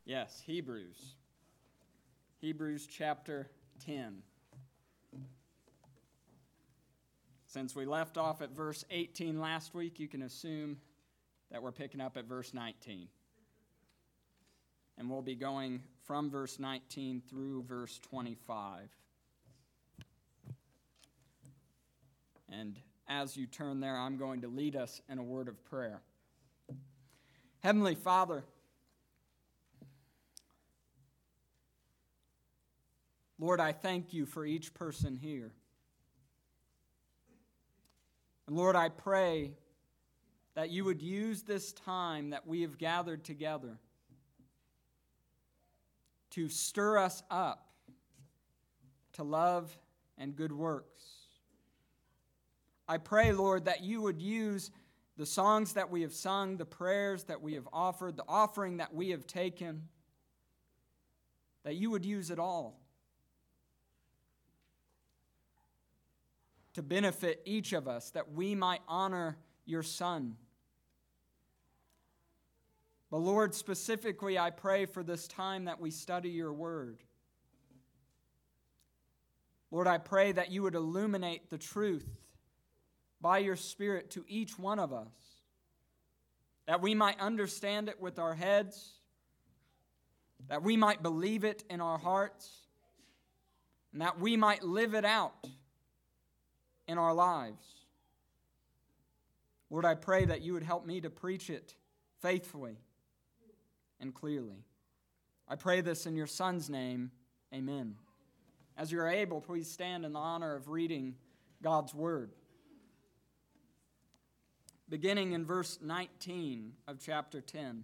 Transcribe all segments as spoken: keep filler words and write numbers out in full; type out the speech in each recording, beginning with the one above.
Yes, Hebrews. Hebrews chapter ten. Since we left off at verse eighteen last week, you can assume that we're picking up at verse nineteen. And we'll be going from verse nineteen through verse twenty-five. And as you turn there, I'm going to lead us in a word of prayer. Heavenly Father, Lord, I thank you for each person here. And Lord, I pray that you would use this time that we have gathered together to stir us up to love and good works. I pray, Lord, that you would use the songs that we have sung, the prayers that we have offered, the offering that we have taken, that you would use it all to benefit each of us, that we might honor your Son. But Lord, specifically, I pray for this time that we study your word. Lord, I pray that you would illuminate the truth by your Spirit to each one of us, that we might understand it with our heads, that we might believe it in our hearts, and that we might live it out in our lives. Lord, I pray that you would help me to preach it faithfully and clearly. I pray this in your Son's name. Amen. As you're able, please stand in the honor of reading God's word. Beginning in verse nineteen of chapter ten.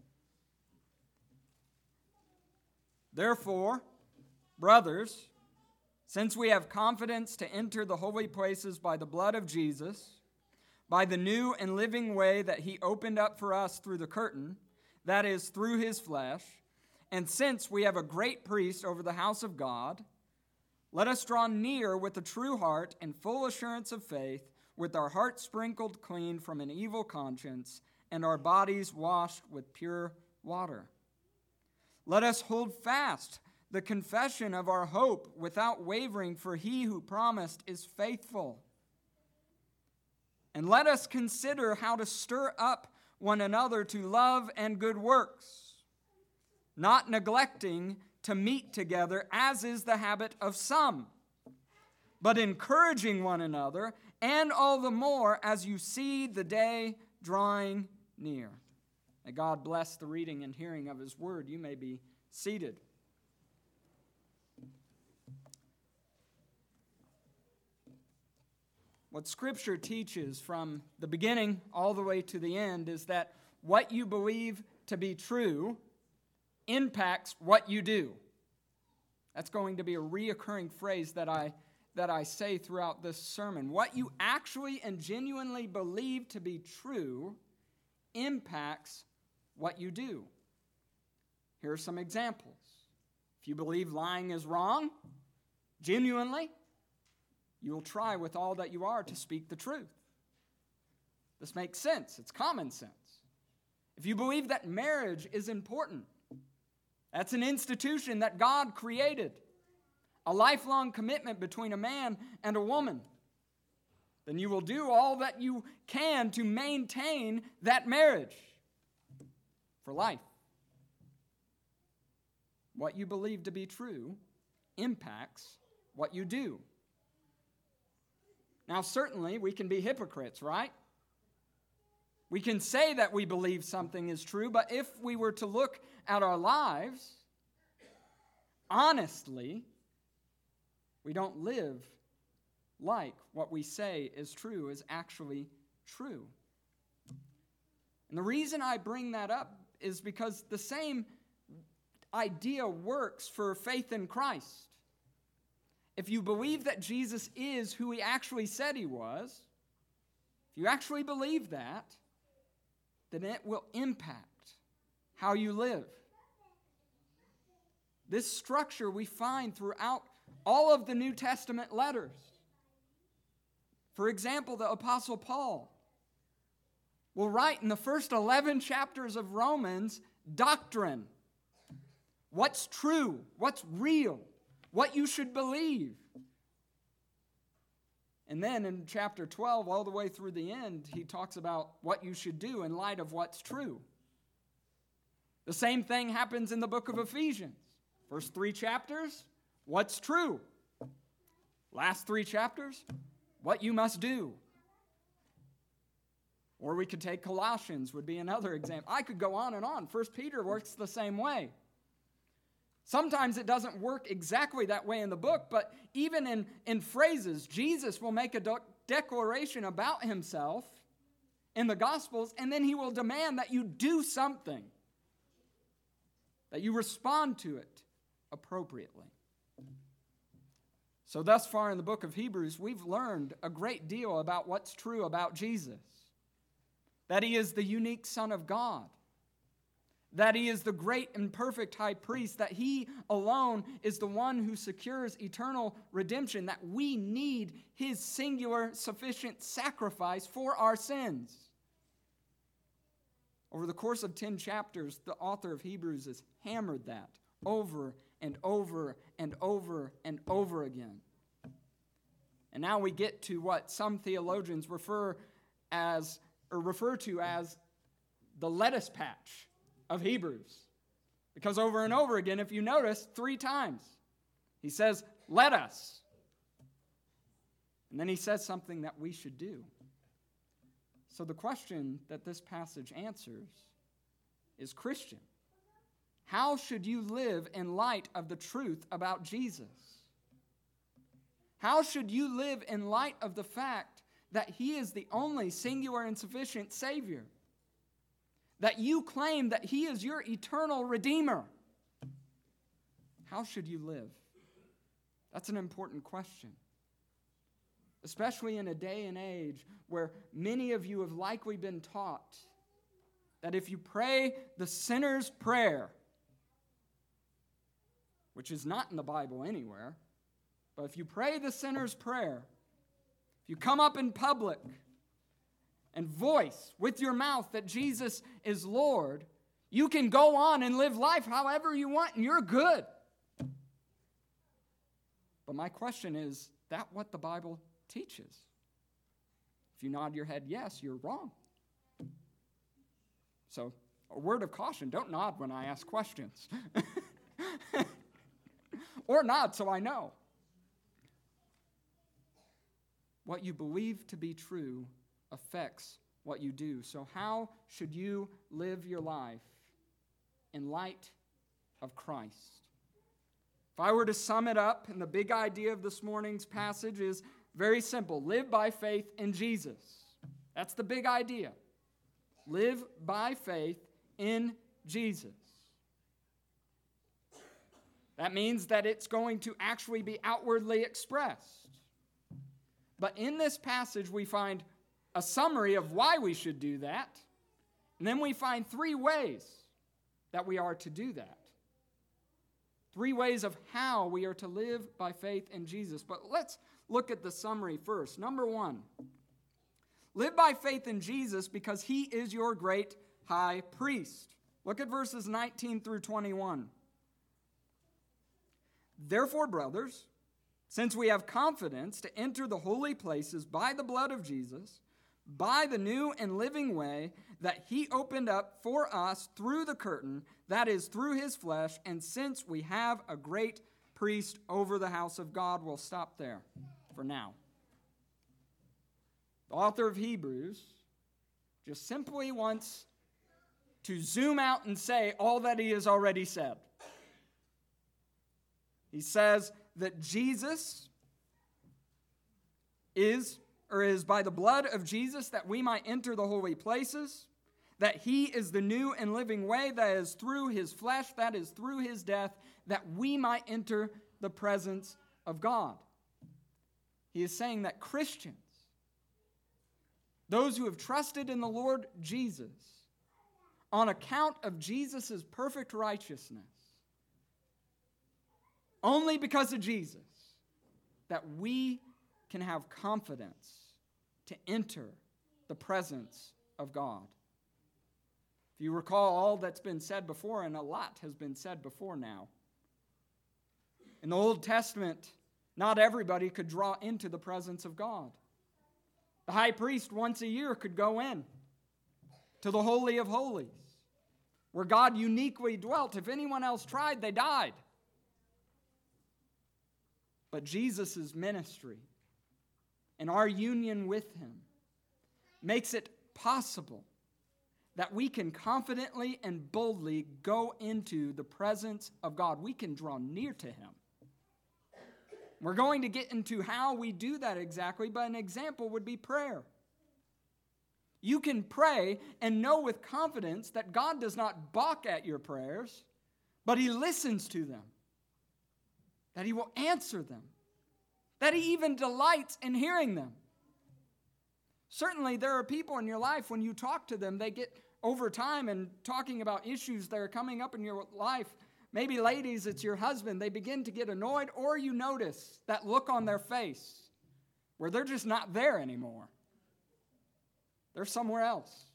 Therefore, brothers, since we have confidence to enter the holy places by the blood of Jesus, by the new and living way that he opened up for us through the curtain, that is, through his flesh, and since we have a great priest over the house of God, let us draw near with a true heart and full assurance of faith, with our hearts sprinkled clean from an evil conscience and our bodies washed with pure water. Let us hold fast the confession of our hope without wavering, for he who promised is faithful. And let us consider how to stir up one another to love and good works, not neglecting to meet together, as is the habit of some, but encouraging one another, and all the more as you see the day drawing near. May God bless the reading and hearing of his word. You may be seated. What Scripture teaches from the beginning all the way to the end is that what you believe to be true impacts what you do. That's going to be a reoccurring phrase that I that I say throughout this sermon. What you actually and genuinely believe to be true impacts what you do. Here are some examples. If you believe lying is wrong, genuinely, you will try with all that you are to speak the truth. This makes sense. It's common sense. If you believe that marriage is important, that's an institution that God created, a lifelong commitment between a man and a woman, then you will do all that you can to maintain that marriage for life. What you believe to be true impacts what you do. Now, certainly, we can be hypocrites, right? We can say that we believe something is true, but if we were to look at our lives, honestly, we don't live like what we say is true is actually true. And the reason I bring that up is because the same idea works for faith in Christ. If you believe that Jesus is who he actually said he was, if you actually believe that, then it will impact how you live. This structure we find throughout all of the New Testament letters. For example, the Apostle Paul will write in the first eleven chapters of Romans doctrine, what's true, what's real, what you should believe. And then in chapter twelve, all the way through the end, he talks about what you should do in light of what's true. The same thing happens in the book of Ephesians. First three chapters, what's true. Last three chapters, what you must do. Or we could take Colossians, would be another example. I could go on and on. First Peter works the same way. Sometimes it doesn't work exactly that way in the book, but even in, in phrases, Jesus will make a de- declaration about himself in the Gospels, and then he will demand that you do something, that you respond to it appropriately. So thus far in the book of Hebrews, we've learned a great deal about what's true about Jesus. That he is the unique Son of God. That he is the great and perfect high priest. That he alone is the one who secures eternal redemption. That we need his singular sufficient sacrifice for our sins. Over the course of ten chapters, the author of Hebrews has hammered that over and over and over and over again. And now we get to what some theologians refer as or refer to as the lettuce patch of Hebrews. Because over and over again, if you notice, three times, he says, let us. And then he says something that we should do. So the question that this passage answers is, Christian, how should you live in light of the truth about Jesus? How should you live in light of the fact that he is the only singular and sufficient Savior? That you claim that he is your eternal Redeemer? How should you live? That's an important question. Especially in a day and age where many of you have likely been taught that if you pray the sinner's prayer, which is not in the Bible anywhere, but if you pray the sinner's prayer, if you come up in public and voice with your mouth that Jesus is Lord, you can go on and live life however you want and you're good. But my question is, that what the Bible teaches? If you nod your head yes, you're wrong. So, a word of caution, don't nod when I ask questions. Or nod so I know. What you believe to be true affects what you do. So how should you live your life in light of Christ? If I were to sum it up, and the big idea of this morning's passage is very simple. Live by faith in Jesus. That's the big idea. Live by faith in Jesus. That means that it's going to actually be outwardly expressed. But in this passage, we find a summary of why we should do that. And then we find three ways that we are to do that. Three ways of how we are to live by faith in Jesus. But let's look at the summary first. Number one, live by faith in Jesus because he is your great high priest. Look at verses nineteen through twenty-one. Therefore, brothers, since we have confidence to enter the holy places by the blood of Jesus, by the new and living way that he opened up for us through the curtain, that is, through his flesh, and since we have a great priest over the house of God, we'll stop there for now. The author of Hebrews just simply wants to zoom out and say all that he has already said. He says that Jesus is, or is by the blood of Jesus that we might enter the holy places, that he is the new and living way, that is through his flesh, that is through his death, that we might enter the presence of God. He is saying that Christians, those who have trusted in the Lord Jesus, on account of Jesus' perfect righteousness, only because of Jesus, that we can have confidence to enter the presence of God. If you recall all that's been said before, and a lot has been said before now. In the Old Testament, not everybody could draw into the presence of God. The high priest once a year could go in to the Holy of Holies, where God uniquely dwelt. If anyone else tried, they died. But Jesus' ministry and our union with Him makes it possible that we can confidently and boldly go into the presence of God. We can draw near to Him. We're going to get into how we do that exactly, but an example would be prayer. You can pray and know with confidence that God does not balk at your prayers, but He listens to them, that He will answer them, that He even delights in hearing them. Certainly, there are people in your life, when you talk to them, they get over time and talking about issues that are coming up in your life. Maybe, ladies, it's your husband. They begin to get annoyed, or you notice that look on their face where they're just not there anymore. They're somewhere else.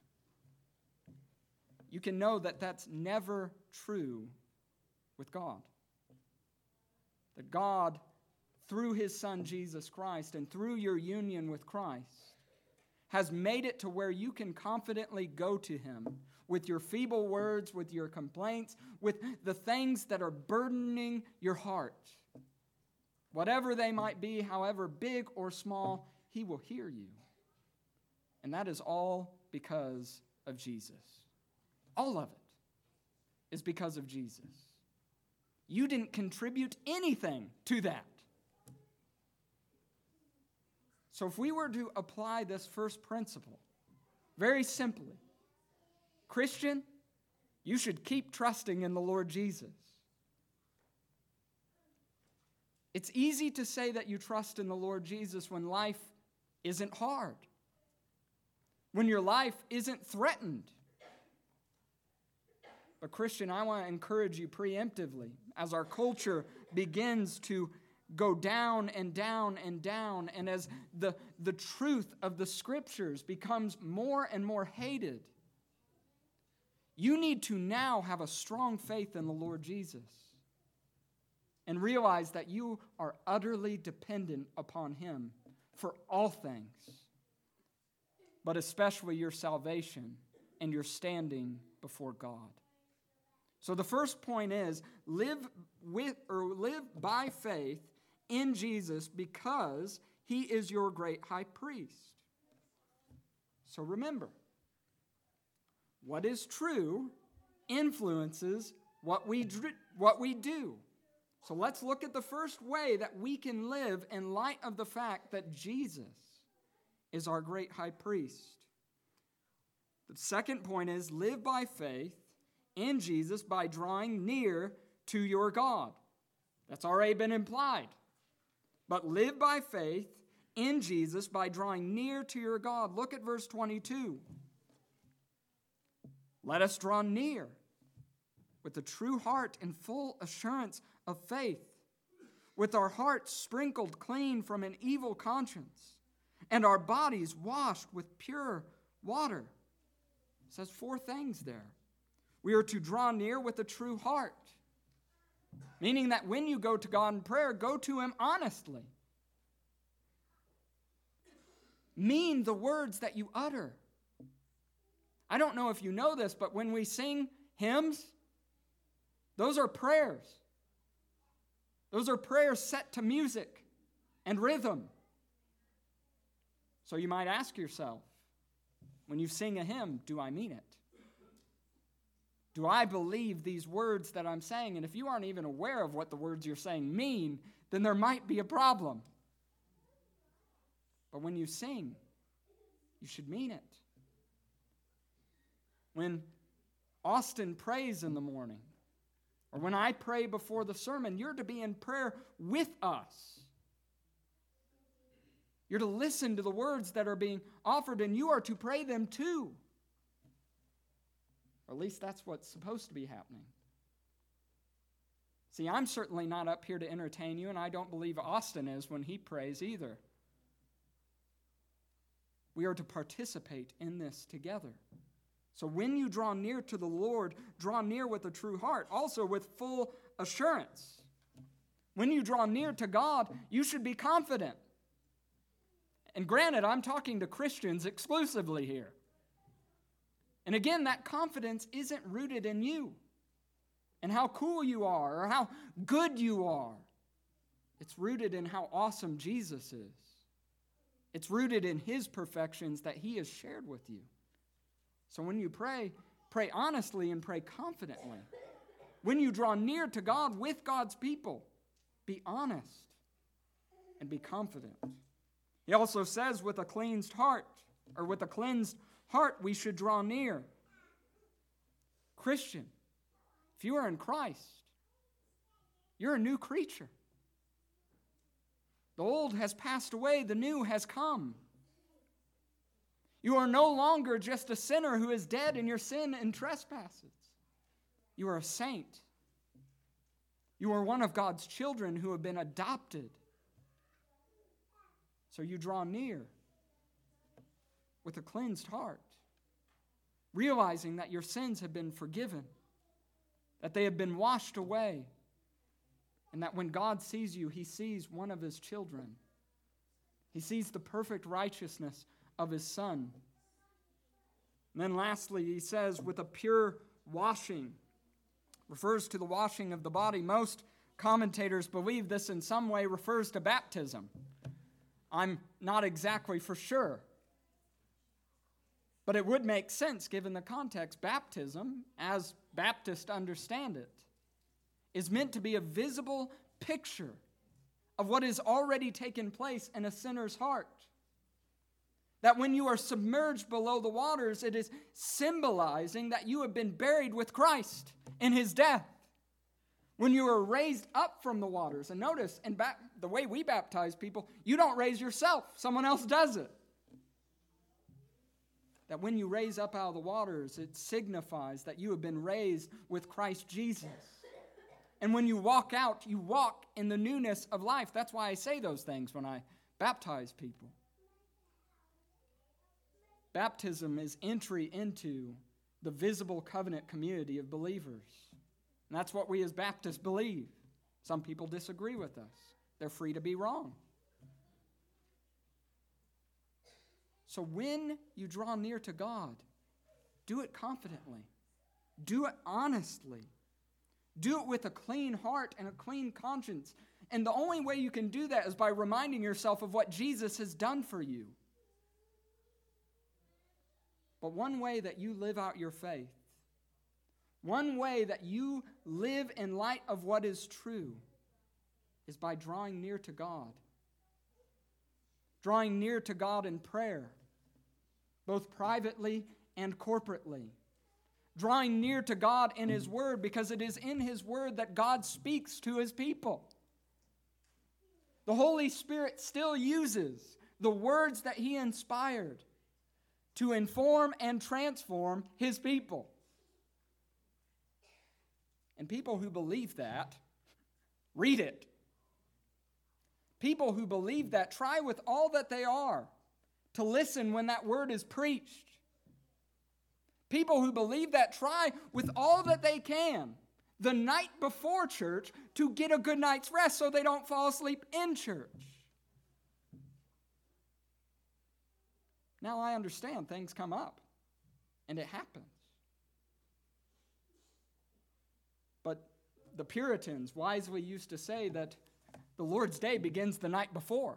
You can know that that's never true with God. That God, through His Son Jesus Christ and through your union with Christ, has made it to where you can confidently go to Him with your feeble words, with your complaints, with the things that are burdening your heart. Whatever they might be, however big or small, He will hear you. And that is all because of Jesus. All of it is because of Jesus. You didn't contribute anything to that. So if we were to apply this first principle, very simply, Christian, you should keep trusting in the Lord Jesus. It's easy to say that you trust in the Lord Jesus when life isn't hard, when your life isn't threatened. But Christian, I want to encourage you preemptively, as our culture begins to go down and down and down, and as the, the truth of the Scriptures becomes more and more hated, you need to now have a strong faith in the Lord Jesus and realize that you are utterly dependent upon Him for all things, but especially your salvation and your standing before God. So the first point is live with or live by faith in Jesus because He is your great high priest. So remember, what is true influences what we what we do. So let's look at the first way that we can live in light of the fact that Jesus is our great high priest. The second point is live by faith in Jesus by drawing near to your God. That's already been implied. But live by faith in Jesus by drawing near to your God. Look at verse twenty-two. Let us draw near with a true heart and full assurance of faith, with our hearts sprinkled clean from an evil conscience, and our bodies washed with pure water. It says four things there. We are to draw near with a true heart, meaning that when you go to God in prayer, go to Him honestly. Mean the words that you utter. I don't know if you know this, but when we sing hymns, those are prayers. Those are prayers set to music and rhythm. So you might ask yourself, when you sing a hymn, do I mean it? Do I believe these words that I'm saying? And if you aren't even aware of what the words you're saying mean, then there might be a problem. But when you sing, you should mean it. When Austin prays in the morning, or when I pray before the sermon, you're to be in prayer with us. You're to listen to the words that are being offered, and you are to pray them too. Or at least that's what's supposed to be happening. See, I'm certainly not up here to entertain you, and I don't believe Austin is when he prays either. We are to participate in this together. So when you draw near to the Lord, draw near with a true heart, also with full assurance. When you draw near to God, you should be confident. And granted, I'm talking to Christians exclusively here. And again, that confidence isn't rooted in you and how cool you are or how good you are. It's rooted in how awesome Jesus is. It's rooted in his perfections that he has shared with you. So when you pray, pray honestly and pray confidently. When you draw near to God with God's people, be honest and be confident. He also says with a cleansed heart, or with a cleansed heart, we should draw near. Christian, if you are in Christ, you're a new creature. The old has passed away, the new has come. You are no longer just a sinner who is dead in your sin and trespasses. You are a saint. You are one of God's children who have been adopted. So you draw near with a cleansed heart, realizing that your sins have been forgiven, that they have been washed away, and that when God sees you, he sees one of his children. He sees the perfect righteousness of his Son. And then lastly, he says, with a pure washing, refers to the washing of the body. Most commentators believe this in some way refers to baptism. I'm not exactly for sure. But it would make sense given the context. Baptism, as Baptists understand it, is meant to be a visible picture of what has already taken place in a sinner's heart. That when you are submerged below the waters, it is symbolizing that you have been buried with Christ in his death. When you are raised up from the waters, and notice, in ba- the way we baptize people, you don't raise yourself, someone else does it. That when you raise up out of the waters, it signifies that you have been raised with Christ Jesus. And when you walk out, you walk in the newness of life. That's why I say those things when I baptize people. Baptism is entry into the visible covenant community of believers. And that's what we as Baptists believe. Some people disagree with us. They're free to be wrong. So when you draw near to God, do it confidently. Do it honestly. Do it with a clean heart and a clean conscience. And the only way you can do that is by reminding yourself of what Jesus has done for you. But one way that you live out your faith, one way that you live in light of what is true, is by drawing near to God. Drawing near to God in prayer, both privately and corporately. Drawing near to God in his word, because it is in his word that God speaks to his people. The Holy Spirit still uses the words that he inspired to inform and transform his people. And people who believe that, read it. People who believe that, try with all that they are to listen when that word is preached. People who believe that, try with all that they can the night before church to get a good night's rest so they don't fall asleep in church. Now I understand things come up, and it happens. But the Puritans wisely used to say that the Lord's Day begins the night before,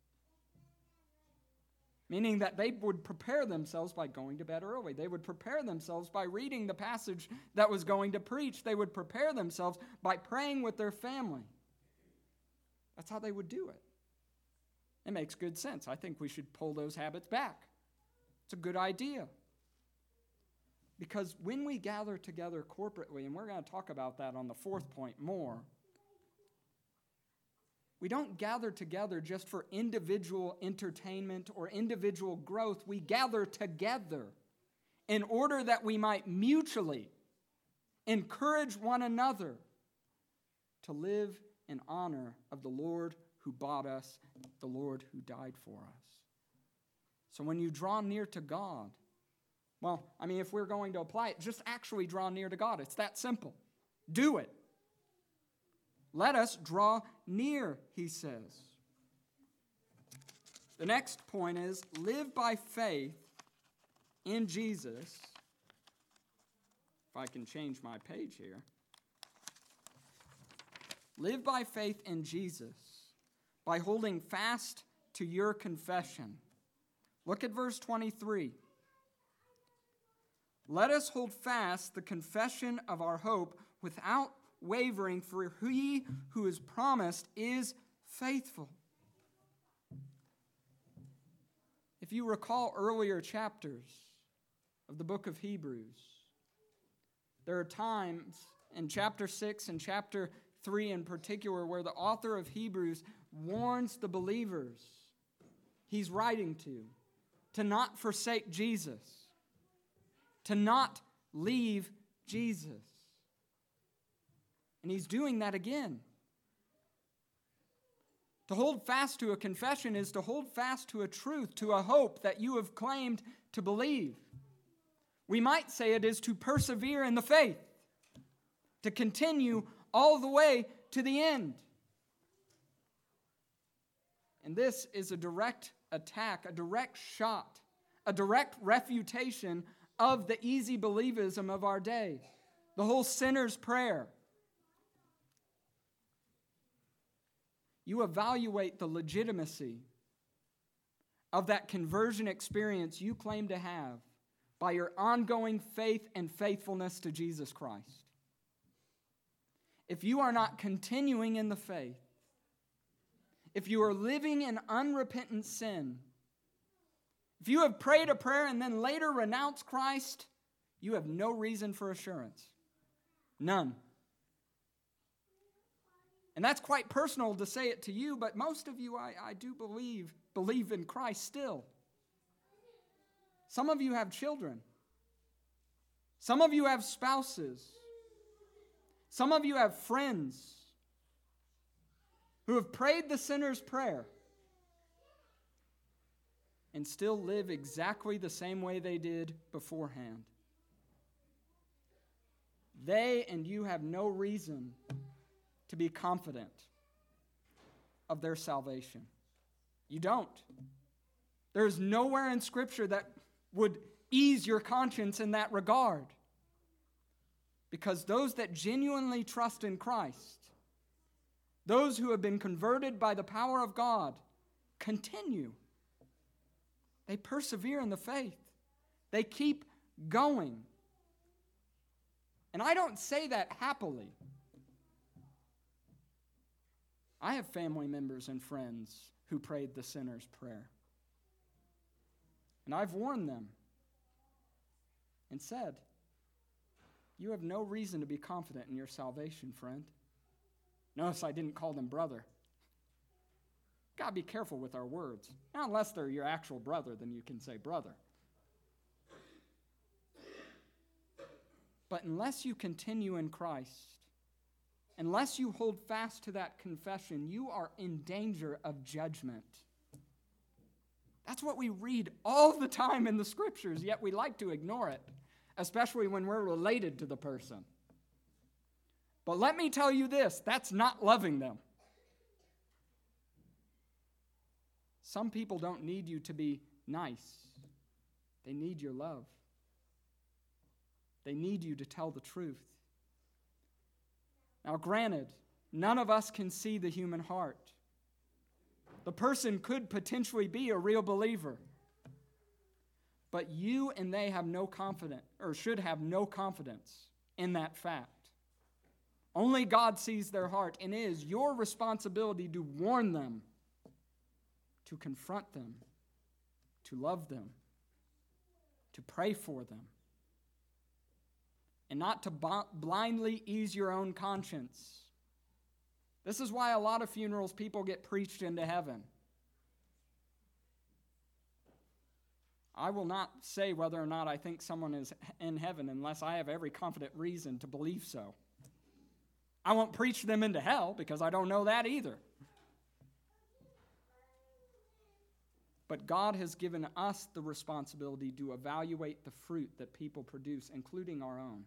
meaning that they would prepare themselves by going to bed early. They would prepare themselves by reading the passage that was going to preach. They would prepare themselves by praying with their family. That's how they would do it. It makes good sense. I think we should pull those habits back. It's a good idea. Because when we gather together corporately, and we're going to talk about that on the fourth point more, we don't gather together just for individual entertainment or individual growth. We gather together in order that we might mutually encourage one another to live in honor of the Lord who bought us, the Lord who died for us. So when you draw near to God, Well, I mean, if we're going to apply it, just actually draw near to God. It's that simple. Do it. Let us draw near, he says. The next point is, live by faith in Jesus. If I can change my page here. Live by faith in Jesus by holding fast to your confession. Look at verse twenty-three. Let us hold fast the confession of our hope without wavering, for he who is promised is faithful. If you recall earlier chapters of the book of Hebrews, there are times in chapter six and chapter three in particular where the author of Hebrews warns the believers he's writing to to not forsake Jesus, to not leave Jesus. And he's doing that again. To hold fast to a confession is to hold fast to a truth, to a hope that you have claimed to believe. We might say it is to persevere in the faith, to continue all the way to the end. And this is a direct attack, a direct shot, a direct refutation of the easy believism of our day, the whole sinner's prayer. You evaluate the legitimacy of that conversion experience you claim to have by your ongoing faith and faithfulness to Jesus Christ. If you are not continuing in the faith, if you are living in unrepentant sin, if you have prayed a prayer and then later renounced Christ, you have no reason for assurance. None. And that's quite personal to say it to you, but most of you, I, I do believe, believe in Christ still. Some of you have children. Some of you have spouses. Some of you have friends who have prayed the sinner's prayer and still live exactly the same way they did beforehand. They and you have no reason to be confident of their salvation. You don't. There is nowhere in Scripture that would ease your conscience in that regard. Because those that genuinely trust in Christ, those who have been converted by the power of God, continue. They persevere in the faith. They keep going. And I don't say that happily. I have family members and friends who prayed the sinner's prayer. And I've warned them and said, you have no reason to be confident in your salvation, friend. Notice I didn't call them brother. Got to be careful with our words. Now, unless they're your actual brother, then you can say brother. But unless you continue in Christ, unless you hold fast to that confession, you are in danger of judgment. That's what we read all the time in the Scriptures, yet we like to ignore it, especially when we're related to the person. But let me tell you this, that's not loving them. Some people don't need you to be nice. They need your love. They need you to tell the truth. Now, granted, none of us can see the human heart. The person could potentially be a real believer. But you and they have no confidence, or should have no confidence in that fact. Only God sees their heart, and it is your responsibility to warn them, to confront them, to love them, to pray for them, and not to blindly ease your own conscience. This is why a lot of funerals people get preached into heaven. I will not say whether or not I think someone is in heaven unless I have every confident reason to believe so. I won't preach them into hell because I don't know that either. But But God has given us the responsibility to evaluate the fruit that people produce, including our own.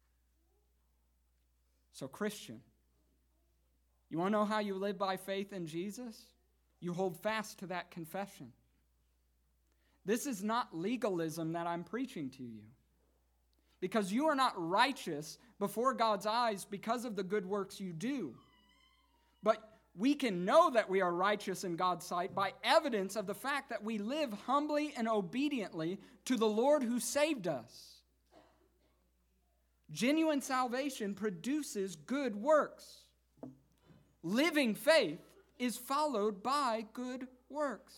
So, Christian, you want to know how you live by faith in Jesus? You hold fast to that confession. This is not legalism that I'm preaching to you. Because you are not righteous before God's eyes because of the good works you do. But we can know that we are righteous in God's sight by evidence of the fact that we live humbly and obediently to the Lord who saved us. Genuine salvation produces good works. Living faith is followed by good works.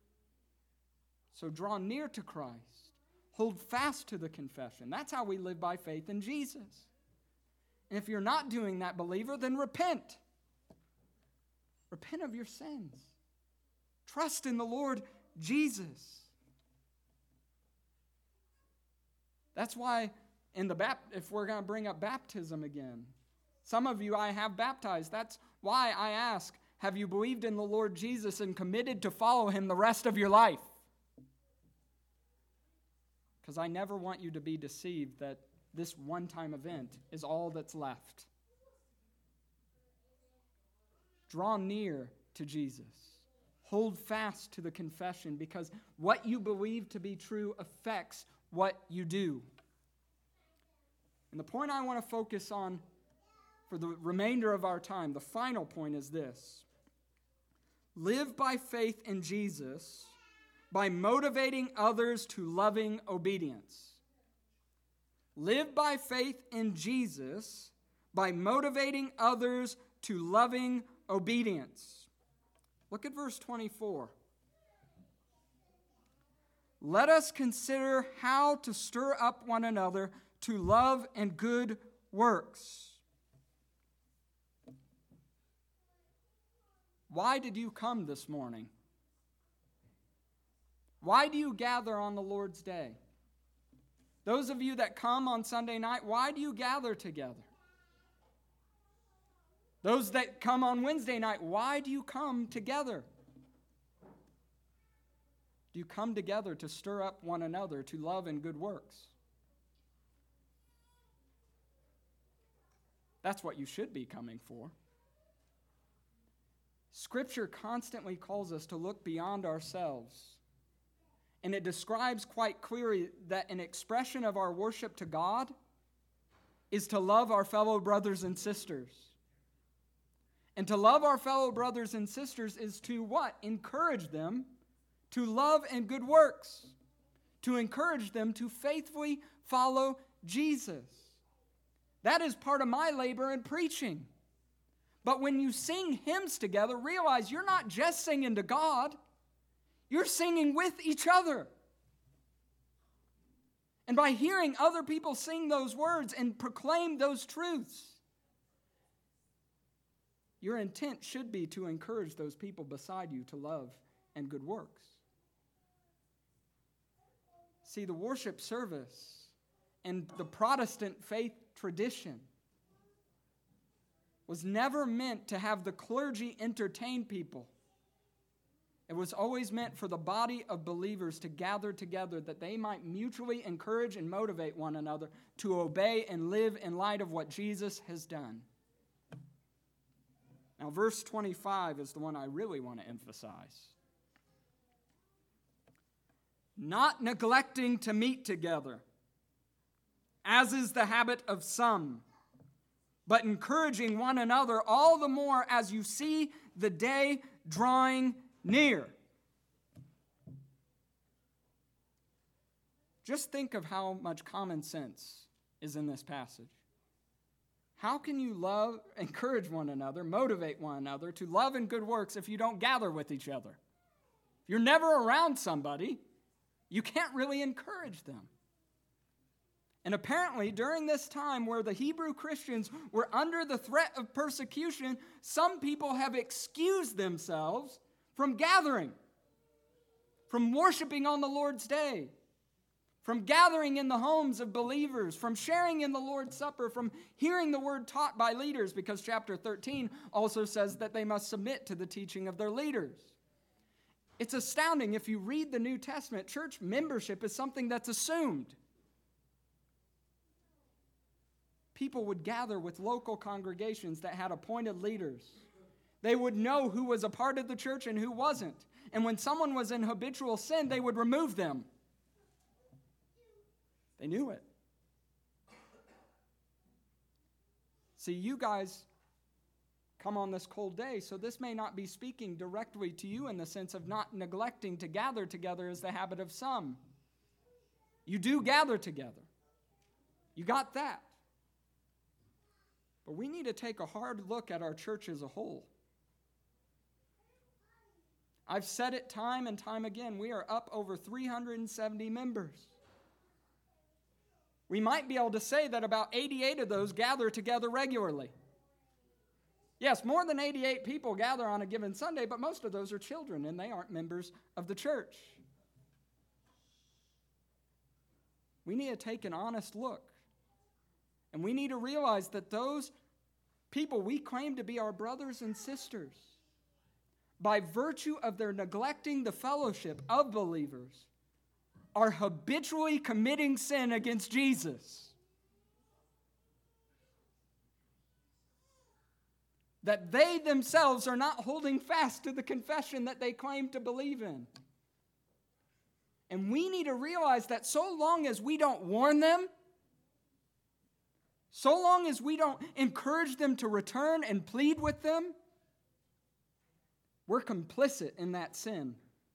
So draw near to Christ. Hold fast to the confession. That's how we live by faith in Jesus. And if you're not doing that, believer, then repent. Repent of your sins. Trust in the Lord Jesus. That's why in the bap- if we're going to bring up baptism again, some of you I have baptized. That's why I ask, have you believed in the Lord Jesus and committed to follow him the rest of your life? Because I never want you to be deceived that this one-time event is all that's left. Draw near to Jesus. Hold fast to the confession, because what you believe to be true affects what you do. And the point I want to focus on for the remainder of our time, the final point, is this. Live by faith in Jesus by motivating others to loving obedience. Live by faith in Jesus by motivating others to loving obedience. Look at verse twenty-four. Let us consider how to stir up one another to love and good works. Why did you come this morning? Why do you gather on the Lord's day? Those of you that come on Sunday night, why do you gather together? Those that come on Wednesday night, why do you come together? Do you come together to stir up one another to love and good works? That's what you should be coming for. Scripture constantly calls us to look beyond ourselves. And it describes quite clearly that an expression of our worship to God is to love our fellow brothers and sisters. And to love our fellow brothers and sisters is to what? Encourage them to love and good works. To encourage them to faithfully follow Jesus. That is part of my labor in preaching. But when you sing hymns together, realize you're not just singing to God. You're singing with each other. And by hearing other people sing those words and proclaim those truths, your intent should be to encourage those people beside you to love and good works. See, the worship service and the Protestant faith tradition was never meant to have the clergy entertain people. It was always meant for the body of believers to gather together that they might mutually encourage and motivate one another to obey and live in light of what Jesus has done. Now, verse twenty-five is the one I really want to emphasize. Not neglecting to meet together, as is the habit of some, but encouraging one another all the more as you see the day drawing near. Just think of how much common sense is in this passage. How can you love, encourage one another, motivate one another to love and good works if you don't gather with each other? If you're never around somebody, you can't really encourage them. And apparently, during this time where the Hebrew Christians were under the threat of persecution, some people have excused themselves from gathering, from worshiping on the Lord's day, from gathering in the homes of believers, from sharing in the Lord's Supper, from hearing the word taught by leaders, because chapter thirteen also says that they must submit to the teaching of their leaders. It's astounding. If you read the New Testament, church membership is something that's assumed. People would gather with local congregations that had appointed leaders. They would know who was a part of the church and who wasn't. And when someone was in habitual sin, they would remove them. They knew it. See, you guys come on this cold day, so this may not be speaking directly to you in the sense of not neglecting to gather together as the habit of some. You do gather together. You got that. But we need to take a hard look at our church as a whole. I've said it time and time again, we are up over three hundred seventy members. We might be able to say that about eighty-eight of those gather together regularly. Yes, more than eighty-eight people gather on a given Sunday, but most of those are children, and they aren't members of the church. We need to take an honest look. And we need to realize that those people we claim to be our brothers and sisters, by virtue of their neglecting the fellowship of believers, are habitually committing sin against Jesus. That they themselves are not holding fast to the confession that they claim to believe in. And we need to realize that so long as we don't warn them, so long as we don't encourage them to return and plead with them, we're complicit in that sin.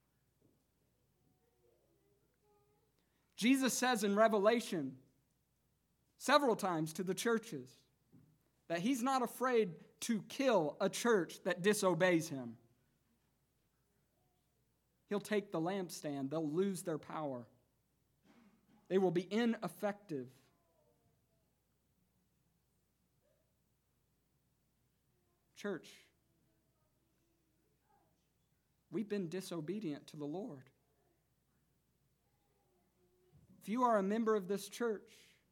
Jesus says in Revelation several times to the churches that he's not afraid to kill a church that disobeys him. He'll take the lampstand. They'll lose their power. They will be ineffective. Church, we've been disobedient to the Lord. If you are a member of this church,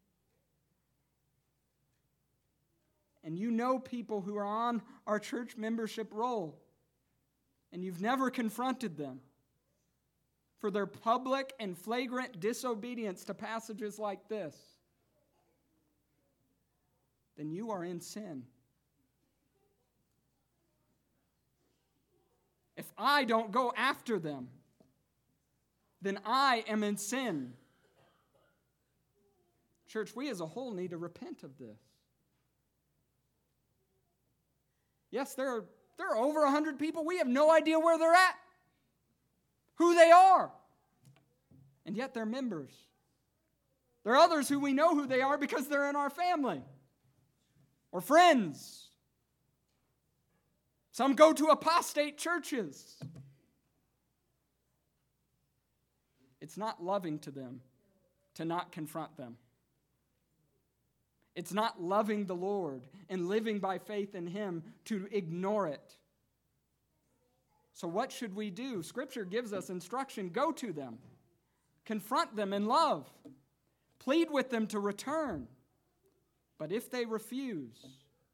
and you know people who are on our church membership roll, and you've never confronted them for their public and flagrant disobedience to passages like this, then you are in sin. If I don't go after them, then I am in sin. Church, we as a whole need to repent of this. Yes, there are, there are over one hundred people. We have no idea where they're at, who they are, and yet they're members. There are others who we know who they are because they're in our family or friends. Some go to apostate churches. It's not loving to them to not confront them. It's not loving the Lord and living by faith in Him to ignore it. So what should we do? Scripture gives us instruction. Go to them. Confront them in love. Plead with them to return. But if they refuse,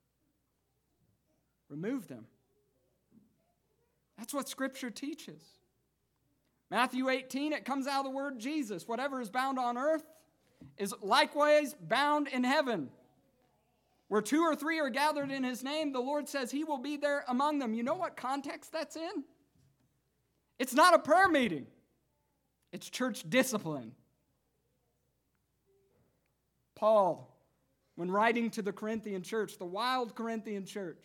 remove them. That's what Scripture teaches. Matthew eighteen, it comes out of the word Jesus. Whatever is bound on earth is likewise bound in heaven. Where two or three are gathered in His name, the Lord says He will be there among them. You know what context that's in? It's not a prayer meeting. It's church discipline. Paul, when writing to the Corinthian church, the wild Corinthian church,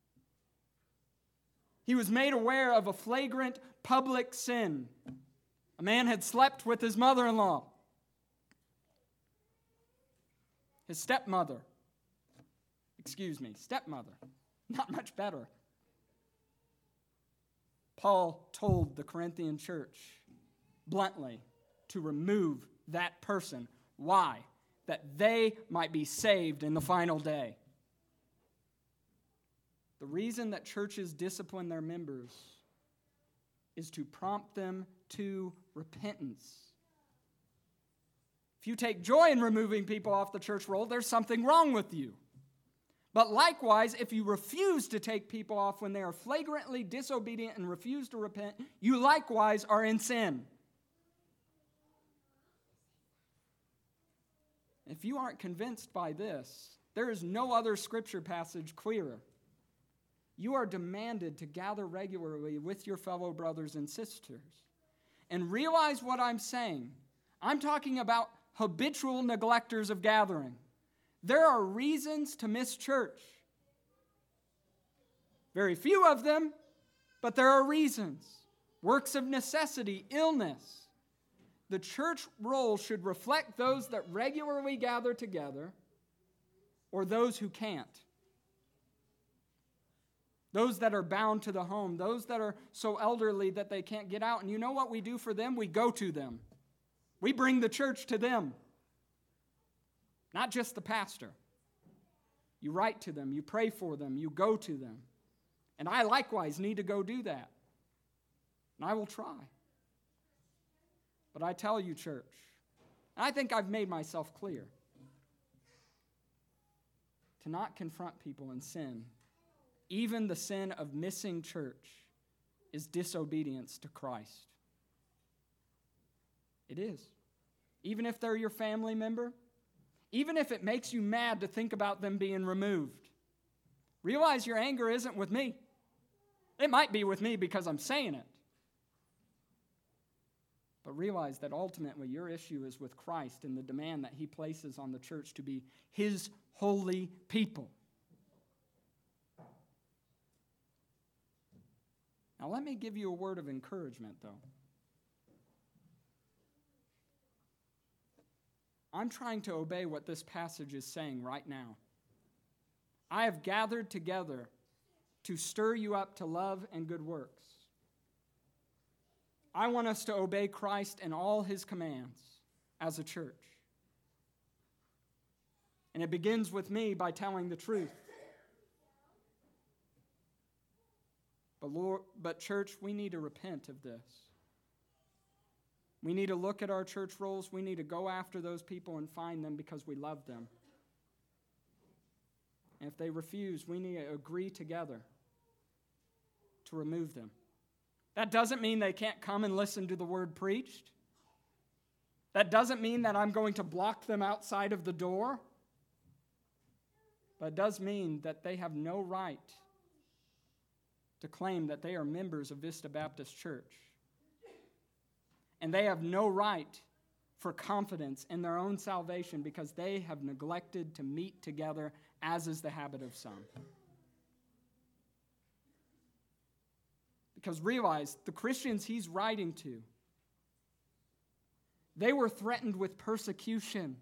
he was made aware of a flagrant public sin. A man had slept with his mother-in-law, his stepmother. Excuse me, stepmother. Not much better. Paul told the Corinthian church bluntly to remove that person. Why? That they might be saved in the final day. The reason that churches discipline their members is to prompt them to repentance. If you take joy in removing people off the church roll, there's something wrong with you. But likewise, if you refuse to take people off when they are flagrantly disobedient and refuse to repent, you likewise are in sin. If you aren't convinced by this, there is no other scripture passage clearer. You are demanded to gather regularly with your fellow brothers and sisters. And realize what I'm saying. I'm talking about habitual neglectors of gathering. There are reasons to miss church. Very few of them, but there are reasons. Works of necessity, illness. The church role should reflect those that regularly gather together or those who can't. Those that are bound to the home, those that are so elderly that they can't get out. And you know what we do for them? We go to them. We bring the church to them. Not just the pastor. You write to them, you pray for them, you go to them. And I likewise need to go do that. And I will try. But I tell you, church, and I think I've made myself clear, to not confront people in sin, even the sin of missing church, is disobedience to Christ. It is. Even if they're your family member, even if it makes you mad to think about them being removed, realize your anger isn't with me. It might be with me because I'm saying it. But realize that ultimately your issue is with Christ and the demand that he places on the church to be his holy people. Now let me give you a word of encouragement, though. I'm trying to obey what this passage is saying right now. I have gathered together to stir you up to love and good works. I want us to obey Christ and all his commands as a church. And it begins with me by telling the truth. But Lord, but church, we need to repent of this. We need to look at our church roles. We need to go after those people and find them because we love them. And if they refuse, we need to agree together to remove them. That doesn't mean they can't come and listen to the word preached. That doesn't mean that I'm going to block them outside of the door. But it does mean that they have no right to claim that they are members of Vista Baptist Church. And they have no right for confidence in their own salvation because they have neglected to meet together, as is the habit of some. Because realize, the Christians he's writing to, they were threatened with persecution.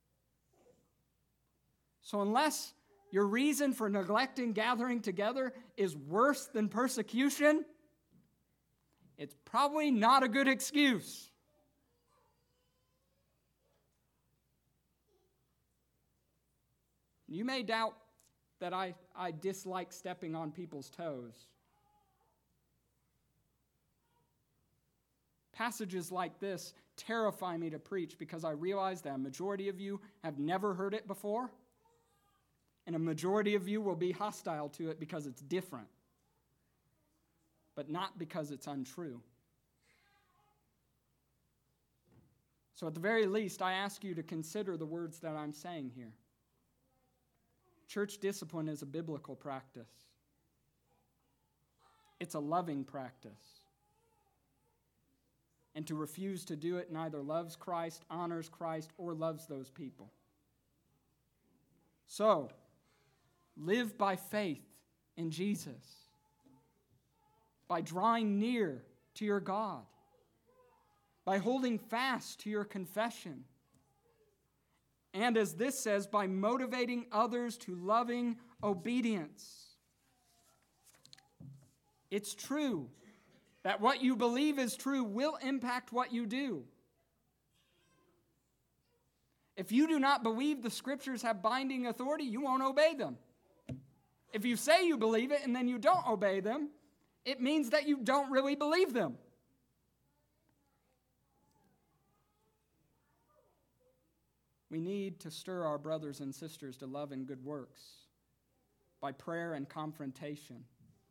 So unless your reason for neglecting gathering together is worse than persecution, it's probably not a good excuse. You may doubt that I, I dislike stepping on people's toes. Passages like this terrify me to preach because I realize that a majority of you have never heard it before, and a majority of you will be hostile to it because it's different, but not because it's untrue. So at the very least, I ask you to consider the words that I'm saying here. Church discipline is a biblical practice. It's a loving practice. And to refuse to do it neither loves Christ, honors Christ, or loves those people. So, live by faith in Jesus, by drawing near to your God, by holding fast to your confession, and as this says, by motivating others to loving obedience. It's true that what you believe is true will impact what you do. If you do not believe the Scriptures have binding authority, you won't obey them. If you say you believe it and then you don't obey them, it means that you don't really believe them. We need to stir our brothers and sisters to love and good works. by prayer and confrontation.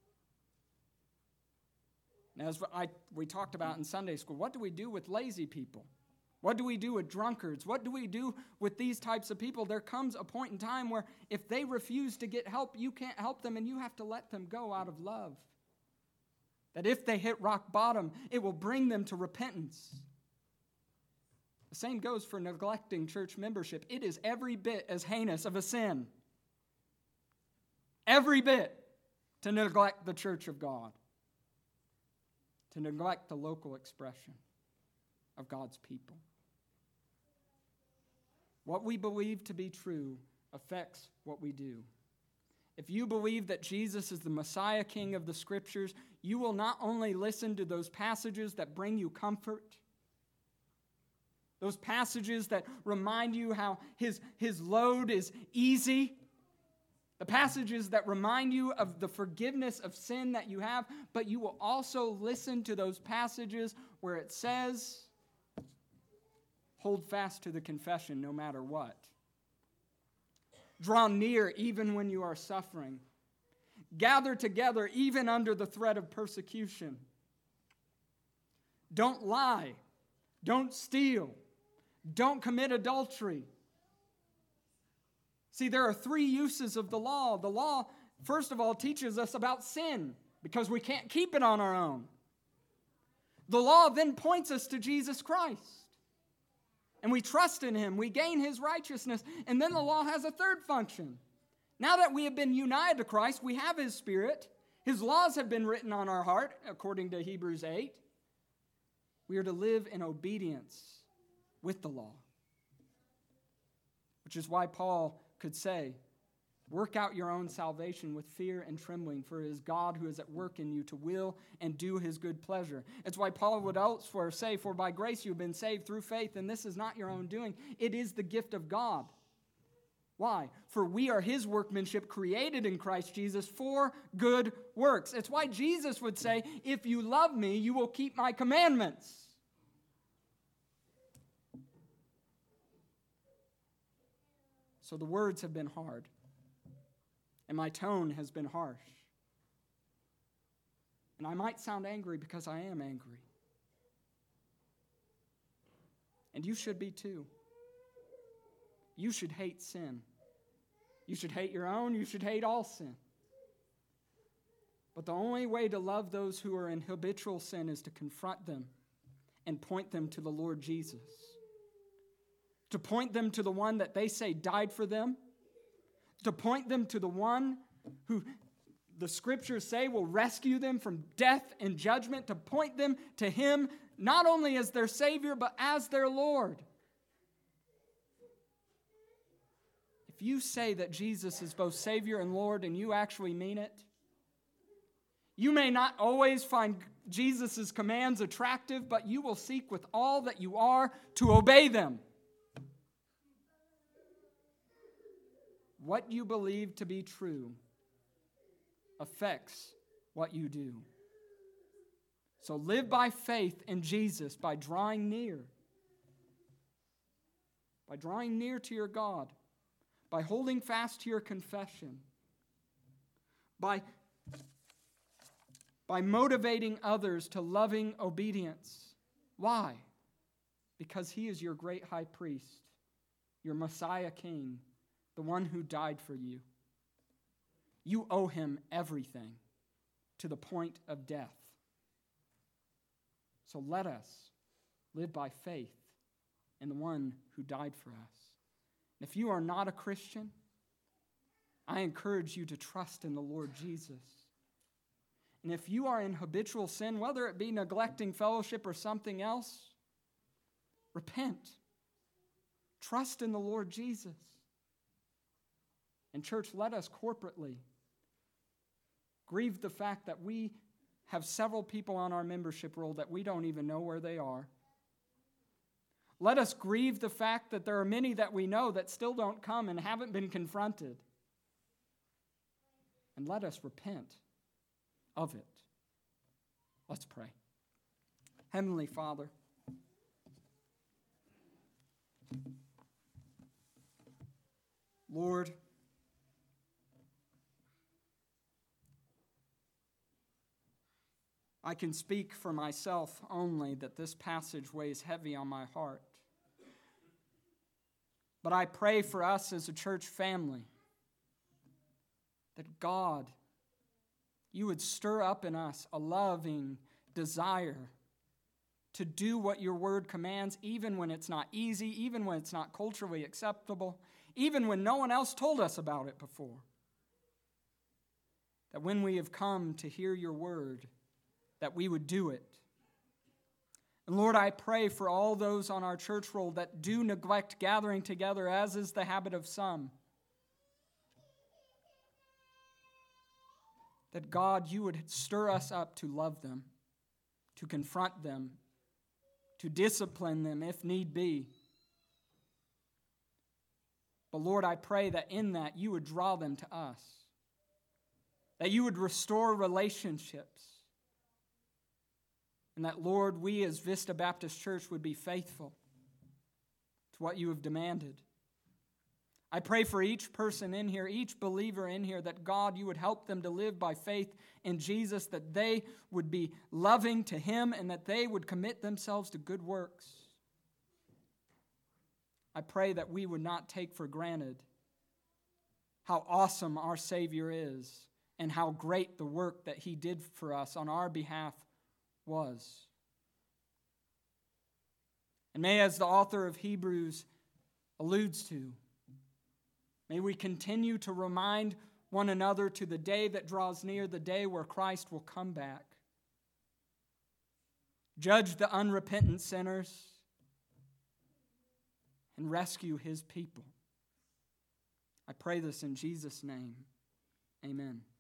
And as I, we talked about in Sunday school, what do we do with lazy people? What do we do with drunkards? What do we do with these types of people? There comes a point in time where if they refuse to get help, you can't help them and you have to let them go out of love. That if they hit rock bottom, it will bring them to repentance. The same goes for neglecting church membership. It is every bit as heinous of a sin. Every bit to neglect the church of God. To neglect the local expression of God's people. What we believe to be true affects what we do. If you believe that Jesus is the Messiah King of the Scriptures, you will not only listen to those passages that bring you comfort, those passages that remind you how his, his load is easy, the passages that remind you of the forgiveness of sin that you have, but you will also listen to those passages where it says, hold fast to the confession no matter what. Draw near even when you are suffering. Gather together even under the threat of persecution. Don't lie. Don't steal. Don't commit adultery. See, there are three uses of the law. The law, first of all, teaches us about sin because we can't keep it on our own. The law then points us to Jesus Christ. And we trust in him. We gain his righteousness. And then the law has a third function. Now that we have been united to Christ, we have his Spirit. His laws have been written on our heart, according to Hebrews eight. We are to live in obedience with the law. Which is why Paul could say, work out your own salvation with fear and trembling, for it is God who is at work in you to will and do his good pleasure. It's why Paul would elsewhere say, for by grace you have been saved through faith, and this is not your own doing. It is the gift of God. Why? For we are his workmanship created in Christ Jesus for good works. It's why Jesus would say, if you love me, you will keep my commandments. So the words have been hard. And my tone has been harsh. And I might sound angry because I am angry. And you should be too. You should hate sin. You should hate your own. You should hate all sin. But the only way to love those who are in habitual sin is to confront them and point them to the Lord Jesus. To point them to the one that they say died for them. To point them to the one who the scriptures say will rescue them from death and judgment. To point them to him not only as their Savior, but as their Lord. If you say that Jesus is both Savior and Lord and you actually mean it, you may not always find Jesus' commands attractive, but you will seek with all that you are to obey them. What you believe to be true affects what you do. So live by faith in Jesus by drawing near. By drawing near to your God. By holding fast to your confession. By, by motivating others to loving obedience. Why? Because he is your great high priest, your Messiah King, the one who died for you. You owe him everything to the point of death. So let us live by faith in the one who died for us. And if you are not a Christian, I encourage you to trust in the Lord Jesus. And if you are in habitual sin, whether it be neglecting fellowship or something else, repent. Trust in the Lord Jesus. And church, let us corporately grieve the fact that we have several people on our membership roll that we don't even know where they are. Let us grieve the fact that there are many that we know that still don't come and haven't been confronted. And let us repent of it. Let's pray. Heavenly Father, Lord, I can speak for myself only that this passage weighs heavy on my heart. But I pray for us as a church family that God, you would stir up in us a loving desire to do what your word commands, even when it's not easy, even when it's not culturally acceptable, even when no one else told us about it before. That when we have come to hear your word, that we would do it. And Lord, I pray for all those on our church roll that do neglect gathering together, as is the habit of some. That God, you would stir us up to love them, to confront them, to discipline them if need be. But Lord, I pray that in that you would draw them to us, that you would restore relationships, and that, Lord, we as Vista Baptist Church would be faithful to what you have demanded. I pray for each person in here, each believer in here, that God, you would help them to live by faith in Jesus, that they would be loving to him, and that they would commit themselves to good works. I pray that we would not take for granted how awesome our Savior is and how great the work that he did for us on our behalf was. And may, as the author of Hebrews alludes to, may we continue to remind one another to the day that draws near, the day where Christ will come back, judge the unrepentant sinners, and rescue his people. I pray this in Jesus' name. Amen.